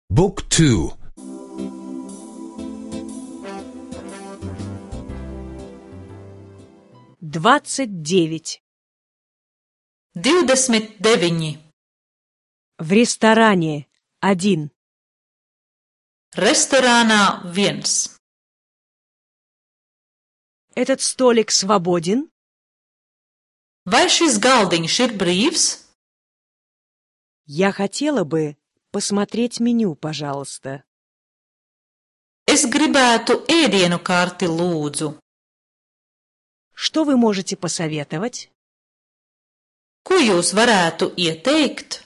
Book 2. 29. 29. В ресторане 1. Restorānā 1. Этот столик свободен? Vai šis galdiņš ir brīvs? Я хотела бы посмотреть меню, пожалуйста. Es gribētu ēdienu karti, lūdzu. Что вы можете посоветовать? Ko jūs varētu ieteikt?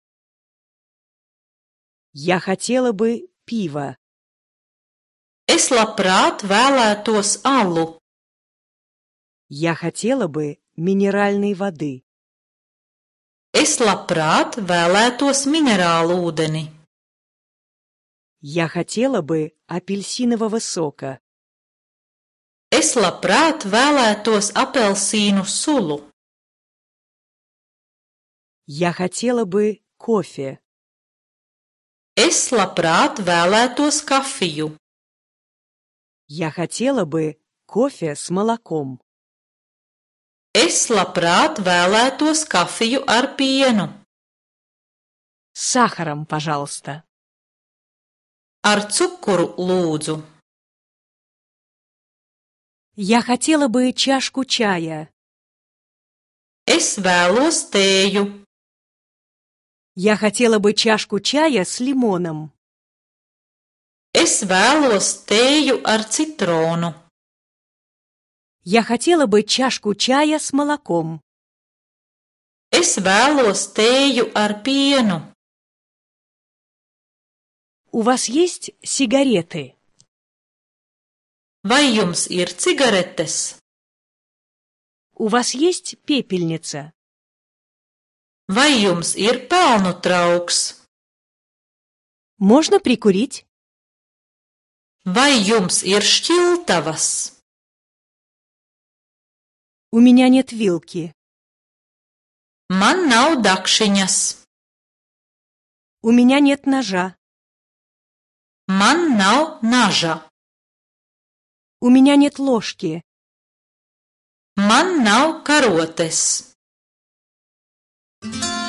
Я хотела бы пиво. Es labprāt vēlētos alu. Я хотела бы минеральной воды. Es labprāt vēlētos minerālu ūdeni. Я хотела бы апельсинового сока. Es labprāt vēlētos apelsīnu sulu. Я хотела бы кофе. Es labprāt vēlētos kafiju. Я хотела бы кофе с молоком. Es labprāt vēlētos kafiju ar pienu. С сахаром, пожалуйста. Ar cukuru, lūdzu. Я хотела бы чашку чая. Es vēlos tēju. Я хотела бы чашку чая с лимоном. Es vēlos tēju ar citronu. Я хотела бы чашку чая с молоком. Es vēlos tēju ar pienu. У вас есть сигареты? Vai jums ir cigaretes? У вас есть пепельница? Vai jums ir pelnu trauks? Можно прикурить? Vai jums ir šķiltavas? У меня нет вилки. Man nav dakšiņas. У меня нет ножа. Man nav naža. У меня нет ложки. Man nav karotes.